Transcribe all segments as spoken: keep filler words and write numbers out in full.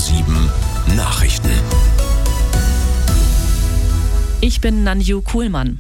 sieben Nachrichten. Ich bin Nanju Kuhlmann.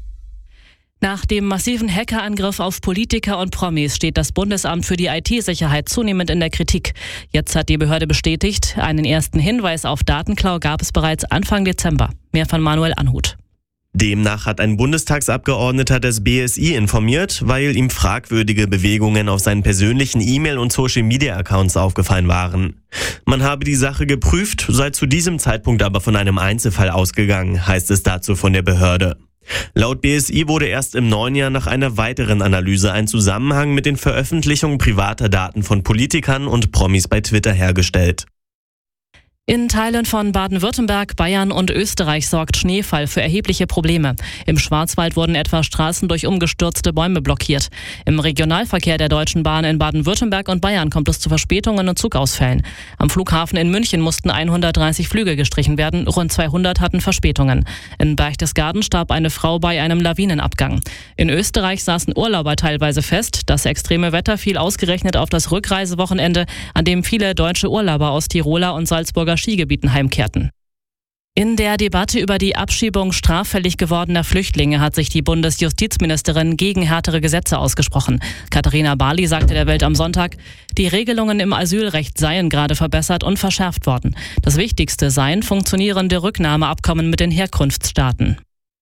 Nach dem massiven Hackerangriff auf Politiker und Promis steht das Bundesamt für die I T-Sicherheit zunehmend in der Kritik. Jetzt hat die Behörde bestätigt, einen ersten Hinweis auf Datenklau gab es bereits Anfang Dezember. Mehr von Manuel Anhut. Demnach hat ein Bundestagsabgeordneter das B S I informiert, weil ihm fragwürdige Bewegungen auf seinen persönlichen E-Mail- und Social-Media-Accounts aufgefallen waren. Man habe die Sache geprüft, sei zu diesem Zeitpunkt aber von einem Einzelfall ausgegangen, heißt es dazu von der Behörde. Laut B S I wurde erst im neuen Jahr nach einer weiteren Analyse ein Zusammenhang mit den Veröffentlichungen privater Daten von Politikern und Promis bei Twitter hergestellt. In Teilen von Baden-Württemberg, Bayern und Österreich sorgt Schneefall für erhebliche Probleme. Im Schwarzwald wurden etwa Straßen durch umgestürzte Bäume blockiert. Im Regionalverkehr der Deutschen Bahn in Baden-Württemberg und Bayern kommt es zu Verspätungen und Zugausfällen. Am Flughafen in München mussten hundertdreißig Flüge gestrichen werden, rund zweihundert hatten Verspätungen. In Berchtesgaden starb eine Frau bei einem Lawinenabgang. In Österreich saßen Urlauber teilweise fest. Das extreme Wetter fiel ausgerechnet auf das Rückreisewochenende, an dem viele deutsche Urlauber aus Tiroler und Salzburger Skigebieten heimkehrten. In der Debatte über die Abschiebung straffällig gewordener Flüchtlinge hat sich die Bundesjustizministerin gegen härtere Gesetze ausgesprochen. Katharina Barley sagte der Welt am Sonntag, die Regelungen im Asylrecht seien gerade verbessert und verschärft worden. Das Wichtigste seien funktionierende Rücknahmeabkommen mit den Herkunftsstaaten.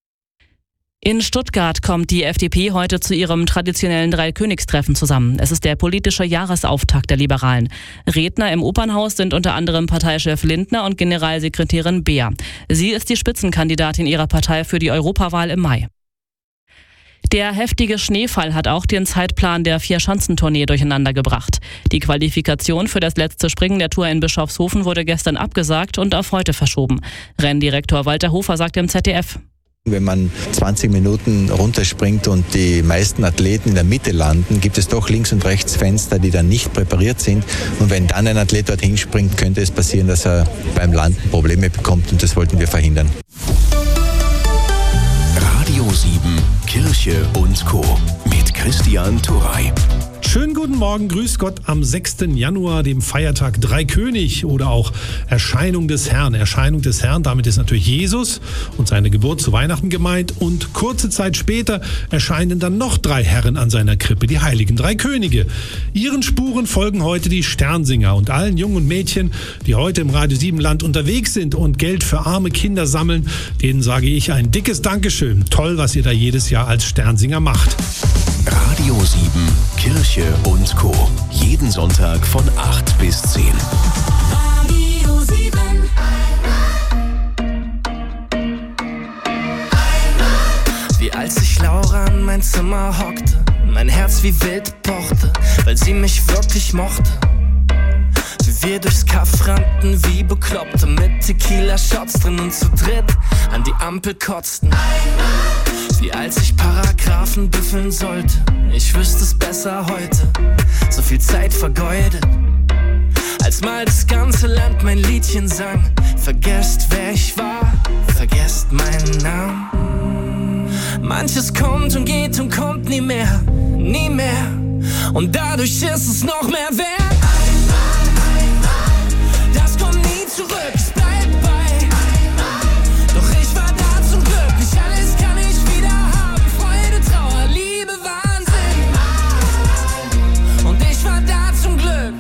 In Stuttgart kommt die F D P heute zu ihrem traditionellen Dreikönigstreffen zusammen. Es ist der politische Jahresauftakt der Liberalen. Redner im Opernhaus sind unter anderem Parteichef Lindner und Generalsekretärin Beer. Sie ist die Spitzenkandidatin ihrer Partei für die Europawahl im Mai. Der heftige Schneefall hat auch den Zeitplan der Vierschanzentournee durcheinander gebracht. Die Qualifikation für das letzte Springen der Tour in Bischofshofen wurde gestern abgesagt und auf heute verschoben. Renndirektor Walter Hofer sagte im Z D F: Wenn man zwanzig Minuten runterspringt und die meisten Athleten in der Mitte landen, gibt es doch links und rechts Fenster, die dann nicht präpariert sind. Und wenn dann ein Athlet dorthin springt, könnte es passieren, dass er beim Landen Probleme bekommt, und das wollten wir verhindern. Radio sieben, Kirche und Co. mit Christian Turrey. Schönen guten Morgen, grüß Gott am sechsten Januar, dem Feiertag Dreikönig oder auch Erscheinung des Herrn. Erscheinung des Herrn, damit ist natürlich Jesus und seine Geburt zu Weihnachten gemeint. Und kurze Zeit später erscheinen dann noch drei Herren an seiner Krippe, die heiligen drei Könige. Ihren Spuren folgen heute die Sternsinger, und allen Jungen und Mädchen, die heute im Radio sieben Land unterwegs sind und Geld für arme Kinder sammeln, denen sage ich ein dickes Dankeschön. Toll, was ihr da jedes Jahr als Sternsinger macht. Radio sieben, Kirche und Co. Jeden Sonntag von acht bis zehn. Radio sieben. Wie als ich Laura an mein Zimmer hockte, mein Herz wie wild pochte, weil sie mich wirklich mochte. Wie wir durchs Kaff rannten wie Bekloppte, mit Tequila-Shots drin und zu dritt an die Ampel kotzten. Wie als ich Paragraphen büffeln sollte, ich wüsste es besser heute, so viel Zeit vergeudet. Als mal das ganze Land mein Liedchen sang, vergesst wer ich war, vergesst meinen Namen. Manches kommt und geht und kommt nie mehr, nie mehr, und dadurch ist es noch mehr wert. Einmal, einmal, das kommt nie zurück, es bleibt bei einmal. Doch ich war da zum Glück, nicht alles kann ich wieder haben. Freude, Trauer, Liebe, Wahnsinn. Einmal, und ich war da zum Glück.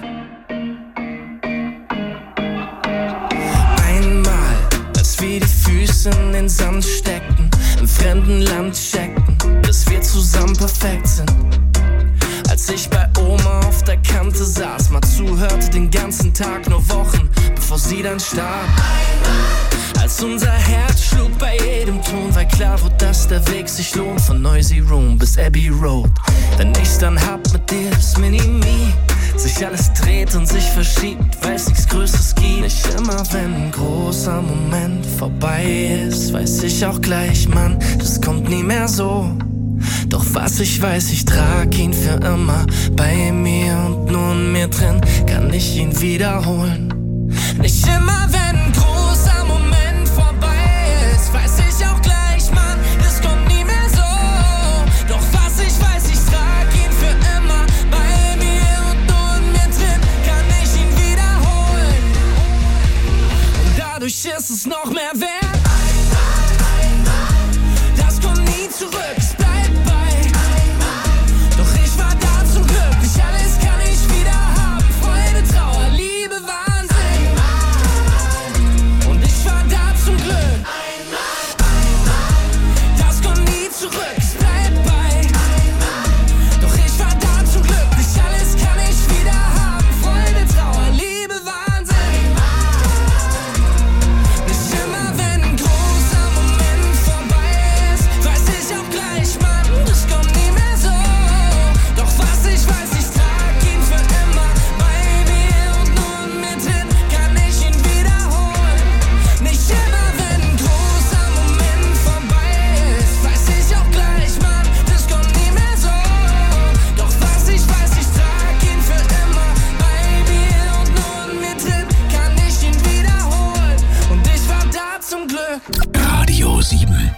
Einmal, als wir die Füße in den Sand steckten, im fremden Land checkten, dass wir zusammen perfekt sind. Als ich bei Oma auf der Kante saß, mal zuhörte den ganzen Tag, nur Wochen, bevor sie dann starb. Als unser Herz schlug bei jedem Ton, weil klar wurde, dass der Weg sich lohnt, von Noisy Room bis Abbey Road. Wenn ich's dann hab mit dir, das Mini-Me, sich alles dreht und sich verschiebt, weil's nichts Größeres gibt. Nicht immer, wenn ein großer Moment vorbei ist, weiß ich auch gleich, Mann, das kommt nie mehr so. Doch was ich weiß, ich trag ihn für immer bei mir, und nur in mir drin kann ich ihn wiederholen. Nicht immer, wenn ein großer Moment vorbei ist, weiß ich auch gleich, Mann, es kommt nie mehr so. Doch was ich weiß, ich trag ihn für immer bei mir, und nur in mir drin kann ich ihn wiederholen. das ist noch mehr wert. Das kommt nie zurück, es bleibt bei. Doch ich war da zum Glück, nicht alles kann ich wieder haben. Freude, Trauer, Liebe, Wahnsinn. Und ich war da zum Glück. Das kommt nie zurück, es bleibt bei. Doch ich war da zum Glück, nicht alles kann ich wieder haben. Freude, Trauer, Liebe, Wahnsinn. Nicht immer, wenn ein großer Moment vorbei ist, weiß ich auch gleich, Mann, das kommt nie mehr so. Doch was ich weiß, ich trag ihn für immer bei mir und nur mitten kann ich ihn wiederholen. Nicht immer, wenn ein großer Moment vorbei ist, weiß ich auch gleich, Mann, das kommt nie mehr so. Doch was ich weiß, ich trag ihn für immer bei mir und nur mitten kann ich ihn wiederholen. Und ich war da zum Glück. Radio sieben.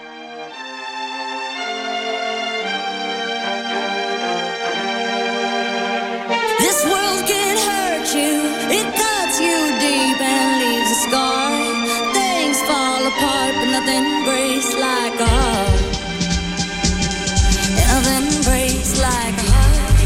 This world can hurt you, it cuts you deep and leaves a scar. Things fall apart, but nothing breaks like a heart. Nothing breaks like a heart.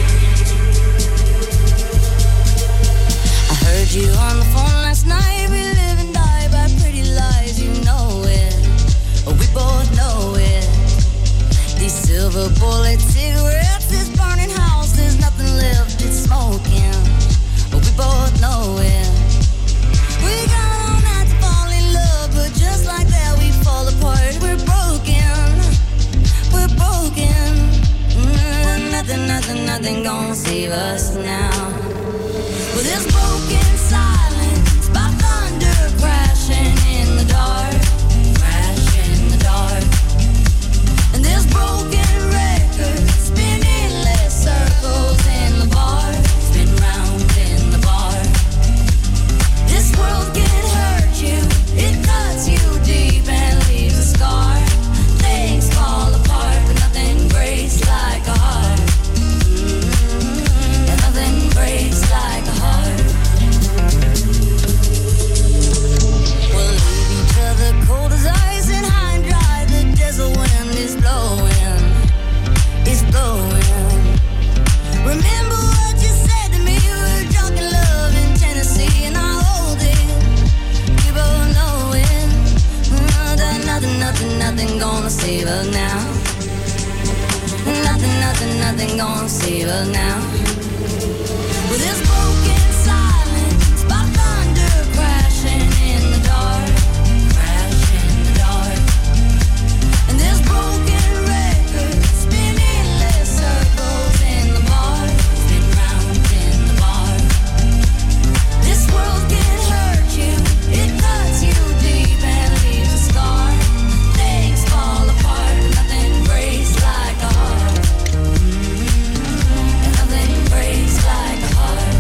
I heard you on the phone last night. We live and die by pretty lies, you know it. We both know it. These silver bullet cigarettes, this burning house, there's nothing left, it's smoking. But we both know it. We got all night to fall in love, but just like that we fall apart. We're broken, we're broken. Mm, nothing, nothing, nothing gonna save us now. With this broken silence, by thunder crashing in the dark, crash in the dark. And this broken record spin endless circles in the bar, spin round in the bar. This world can hurt you, it cuts you deep and leaves a scar. Things fall apart, but nothing breaks like a heart. Mm-hmm. And nothing breaks like a heart. We'll leave each other cold as ice and high and dry. The desert wind is blowing, it's blowing. Remember what you said to me? We were drunk in love in Tennessee, and I hold it. We both know it. Uh, that nothing, nothing, nothing gonna save us now. Nothing, nothing, nothing gonna save us now. With this broken silence, by thunder crashing in the dark, crash in the dark. And this broken record spin endless circles in the bar, spin round in the bar. This world can hurt you, it cuts you deep and leaves a scar. Things fall apart, but nothing breaks like a heart. And nothing breaks like a heart.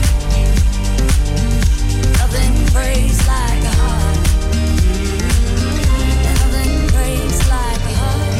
Nothing breaks like a heart. And nothing breaks like a heart.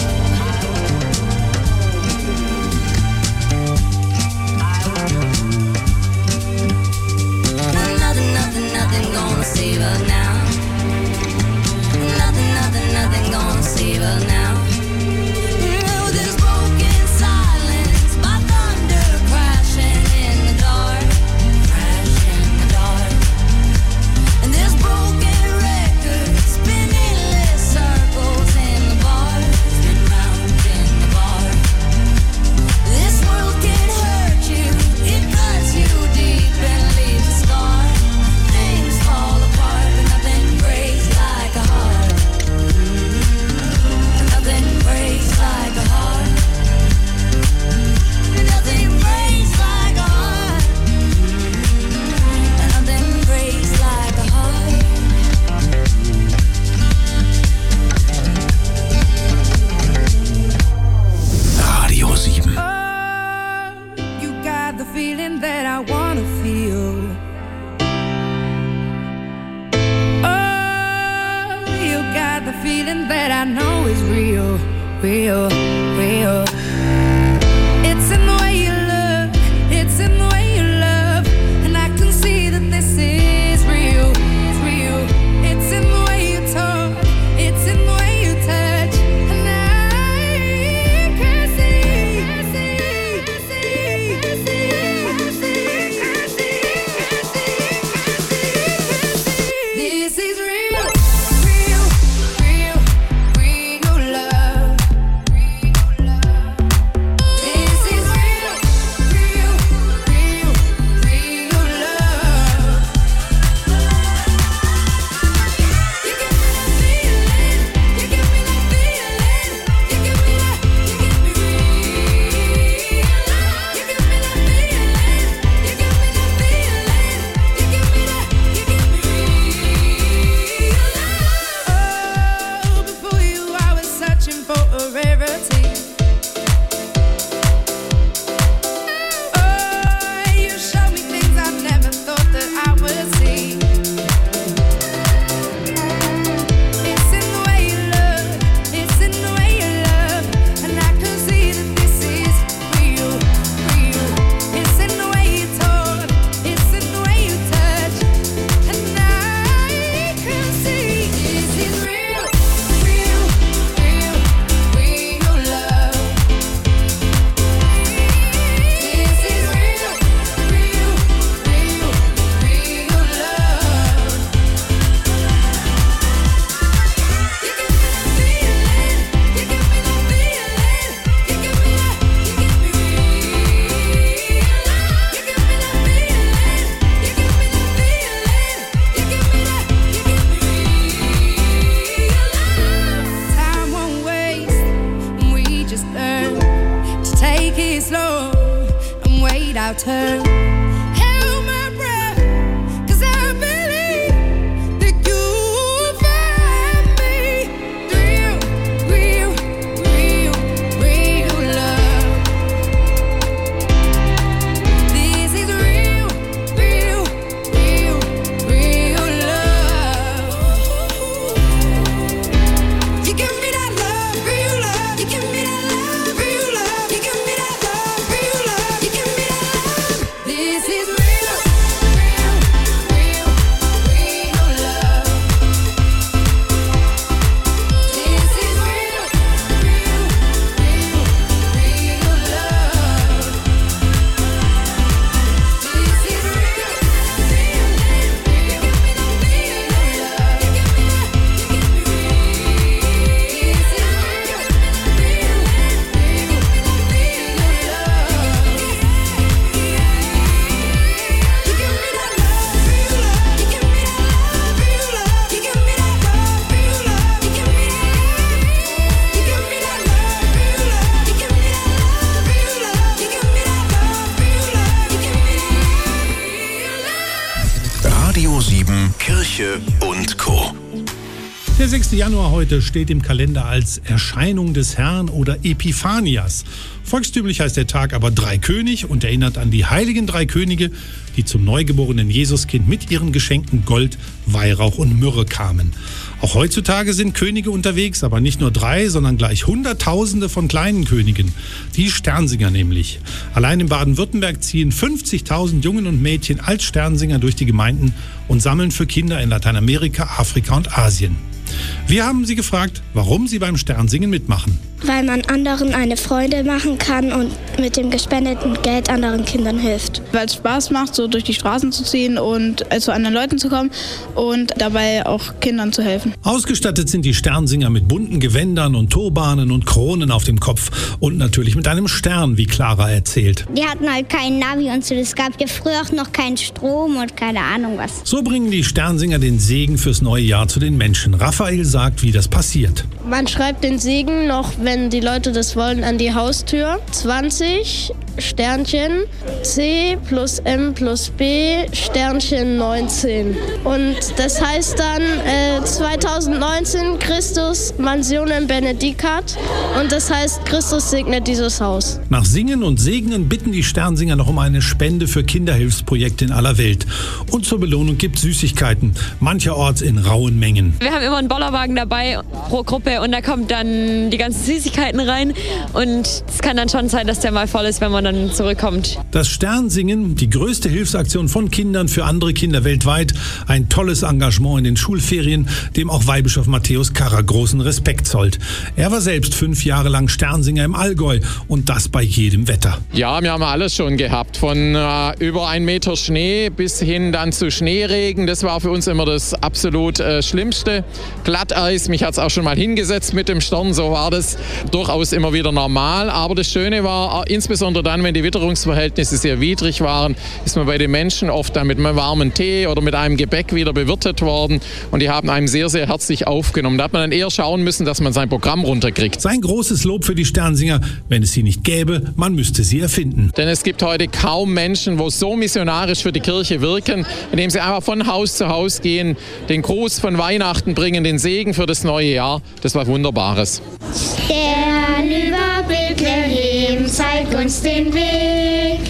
Nothing, nothing, nothing gonna save us now. Nothing, nothing, nothing gonna save us now. With this broken silence, by thunder crashing in the dark, crash in the dark. And this broken record spin endless circles in the bar, spin round in the bar. This world can hurt you, it cuts you deep and leaves a scar. Things fall apart, but nothing breaks like a heart. Mm-hmm. Nothing breaks like a heart. Nothing breaks like a heart. Mm-hmm. Nothing breaks like a heart. Radio sieben. Oh, you got the feeling that I wanna feel. Oh, you got the feeling that I know is real, real, real. It's in the way you look, it's in the way you love, and I can see that this is real, real. It's in the way you return. Held my breath, 'cause I believe that you will find me. Real, real, real, real love. This is real, real, real, real love. You give me that love, real love. You give me that love, real love. You give me that love, real love. You give me that love. This is real, real, real, real love. This is real, real, real, real love. This is real, real, real, real love. You give me that, you give me that, you give me real. This is real, real, real, real love. You give me that love, real love. You give me that love, real love. You give me that love, real love. You give me that. You give me that love, real love. You give me that love, real love. You give me that love, real love. You give me that. Radio sieben Kirche und Co. Der sechste Januar heute steht im Kalender als Erscheinung des Herrn oder Epiphanias. Volkstümlich heißt der Tag aber Dreikönig und erinnert an die heiligen drei Könige, die zum neugeborenen Jesuskind mit ihren Geschenken Gold, Weihrauch und Myrrhe kamen. Auch heutzutage sind Könige unterwegs, aber nicht nur drei, sondern gleich Hunderttausende von kleinen Königen. Die Sternsinger nämlich. Allein in Baden-Württemberg ziehen fünfzigtausend Jungen und Mädchen als Sternsinger durch die Gemeinden und sammeln für Kinder in Lateinamerika, Afrika und Asien. Wir haben sie gefragt, warum sie beim Sternsingen mitmachen. Weil man anderen eine Freude machen kann und mit dem gespendeten Geld anderen Kindern hilft. Weil es Spaß macht, so durch die Straßen zu ziehen und zu anderen Leuten zu kommen und dabei auch Kindern zu helfen. Ausgestattet sind die Sternsinger mit bunten Gewändern und Turbanen und Kronen auf dem Kopf und natürlich mit einem Stern, wie Clara erzählt. Die hatten halt keinen Navi und so. Es gab ja früher auch noch keinen Strom und keine Ahnung was. So bringen die Sternsinger den Segen fürs neue Jahr zu den Menschen. Raphael sagt, wie das passiert. Man schreibt den Segen noch, wenn die Leute das wollen, an die Haustür. zwanzig Sternchen C plus M plus B Sternchen neunzehn. Und das heißt dann äh, zweitausendneunzehn Christus Mansionem Benedicat. Und das heißt, Christus segnet dieses Haus. Nach Singen und Segnen bitten die Sternsinger noch um eine Spende für Kinderhilfsprojekte in aller Welt. Und zur Belohnung gibt es Süßigkeiten, mancherorts in rauen Mengen. Wir haben immer einen Bollerwagen dabei pro Gruppe und da kommt dann die ganzen Süßigkeiten rein. Und es kann dann schon sein, dass der mal voll ist, wenn man dann zurückkommt. Das Sternsingen, die größte Hilfsaktion von Kindern für andere Kinder weltweit. Ein tolles Engagement in den Schulferien, dem auch Weihbischof Matthäus Karrer großen Respekt zollt. Er war selbst fünf Jahre lang Sternsinger im Allgäu und das bei jedem Wetter. Ja, wir haben alles schon gehabt. Von äh, über ein Meter Schnee bis hin dann zu Schneeregen. Das war für uns immer das absolut äh, Schlimmste. Glatteis, mich hat es auch schon mal hingesetzt mit dem Stern. So war das durchaus immer wieder normal. Aber das Schöne war, äh, insbesondere dann, wenn die Witterungsverhältnisse sehr widrig waren, ist man bei den Menschen oft dann mit einem warmen Tee oder mit einem Gebäck wieder bewirtet worden. Und die haben einem sehr, sehr herzlich aufgenommen. Da hat man dann eher schauen müssen, dass man sein Programm runterkriegt. Sein großes Lob für die Sternsinger, wenn es sie nicht gäbe, man müsste sie erfinden. Denn es gibt heute kaum Menschen, wo so missionarisch für die Kirche wirken, indem sie einfach von Haus zu Haus gehen, den Gruß von Weihnachten bringen, den Segen für das neue Jahr. Das war Wunderbares. Stern über Bethlehem, zeig uns den Weg.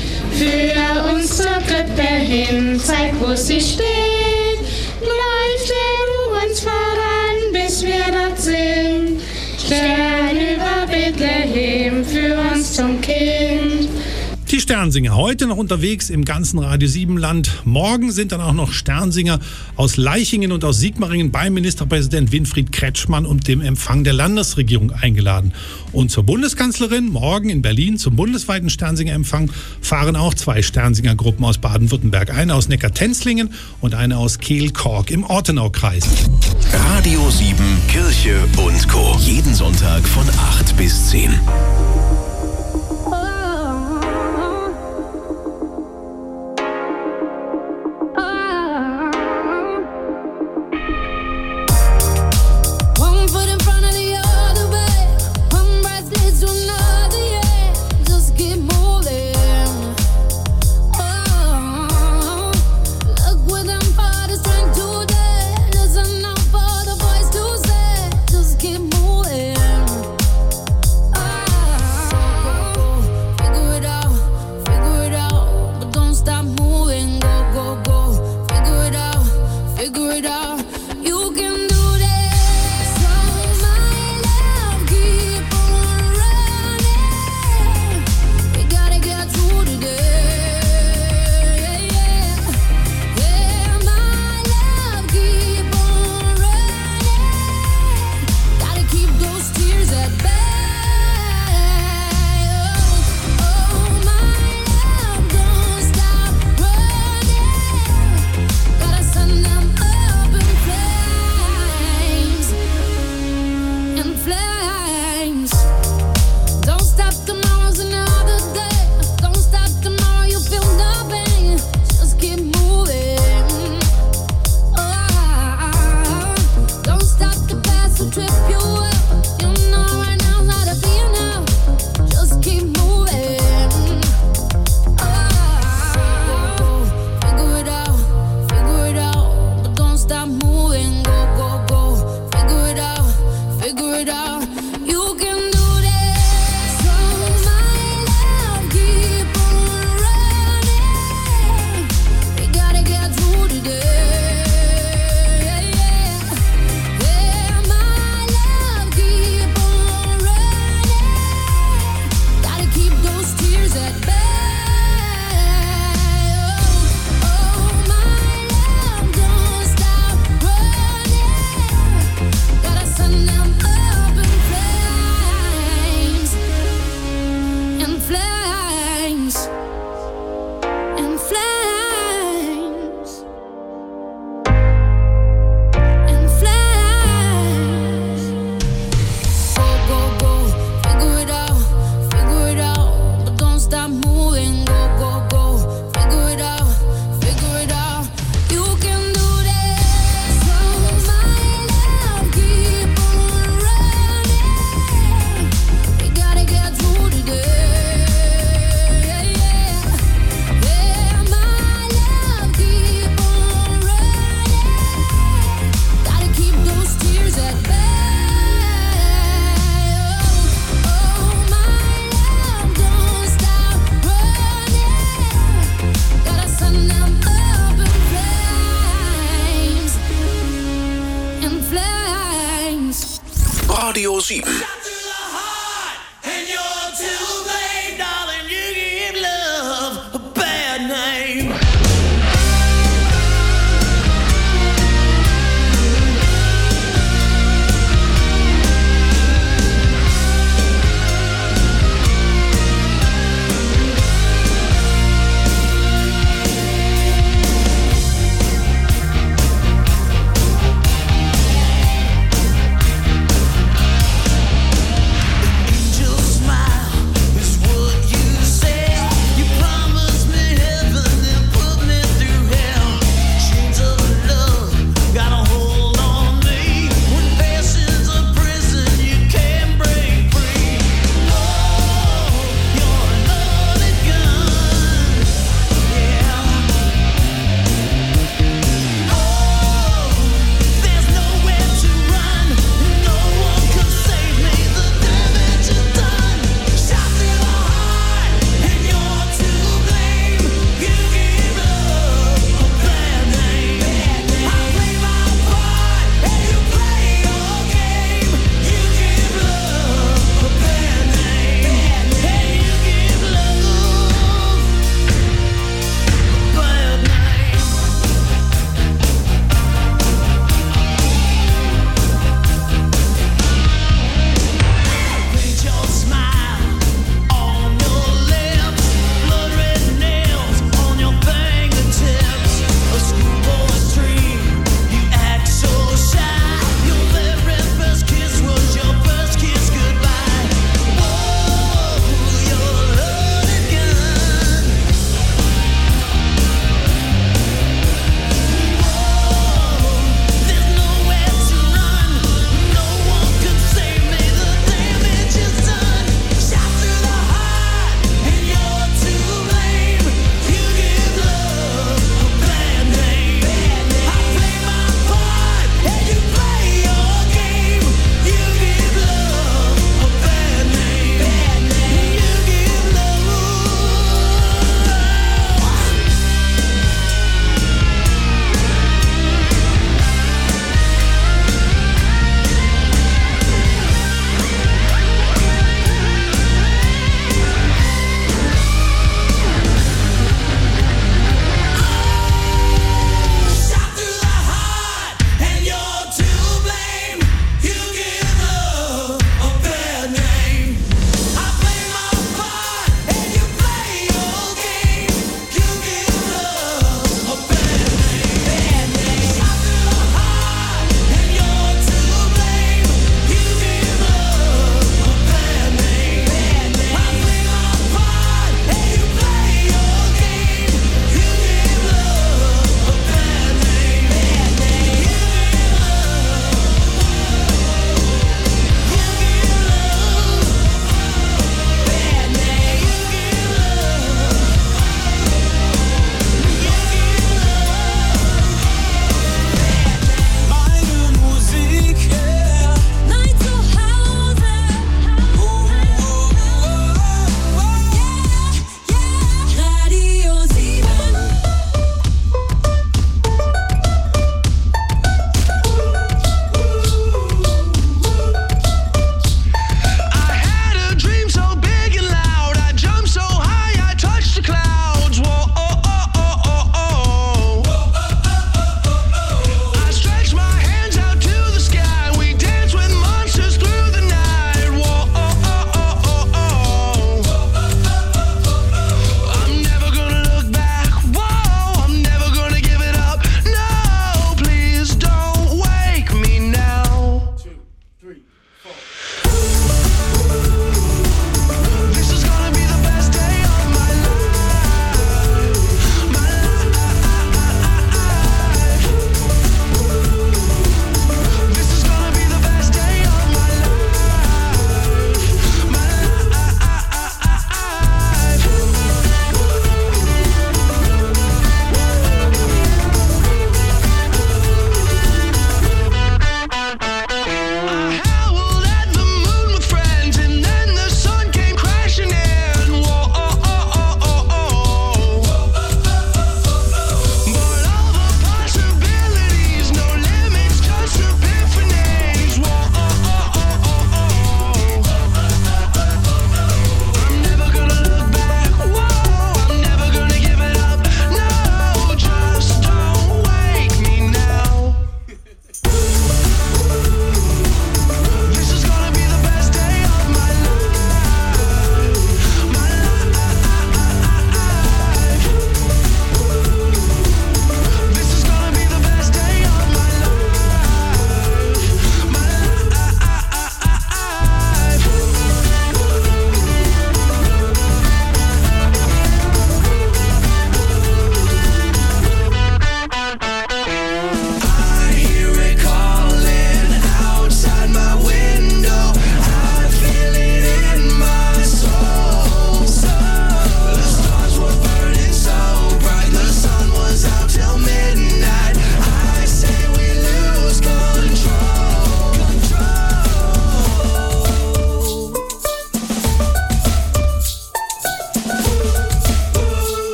Führ uns zur Krippe hin, zeig, wo sie steht. Leuchte du uns voran, bis wir dort sind. Stern über Bethlehem, führ uns zum Kind. Die Sternsinger heute noch unterwegs im ganzen Radio sieben Land. Morgen sind dann auch noch Sternsinger aus Leichingen und aus Sigmaringen bei Ministerpräsident Winfried Kretschmann und dem Empfang der Landesregierung eingeladen. Und zur Bundeskanzlerin morgen in Berlin zum bundesweiten Sternsingerempfang fahren auch zwei Sternsingergruppen aus Baden-Württemberg. Eine aus Neckar-Tenzlingen und eine aus Kehl-Kork im Ortenaukreis. Radio sieben Kirche und Co. Jeden Sonntag von acht bis zehn. Radio sieben.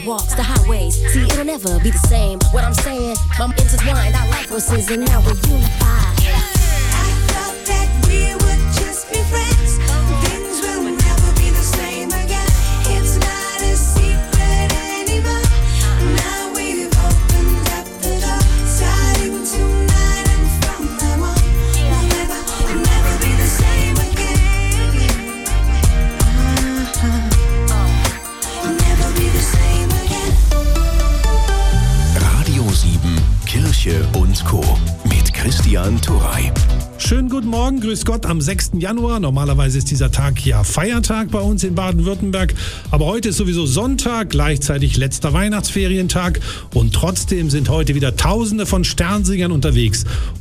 sidewalks, the highways. See, it'll never be the same. What I'm saying, I'm intertwined. Our life forces, and now we're unified. Kirche und Co. mit Christian Turey. Schönen guten Morgen, grüß Gott am sechsten Januar. Normalerweise ist dieser Tag ja Feiertag bei uns in Baden-Württemberg. Aber heute ist sowieso Sonntag, gleichzeitig letzter Weihnachtsferientag. Und trotzdem sind heute wieder Tausende von Sternsingern unterwegs.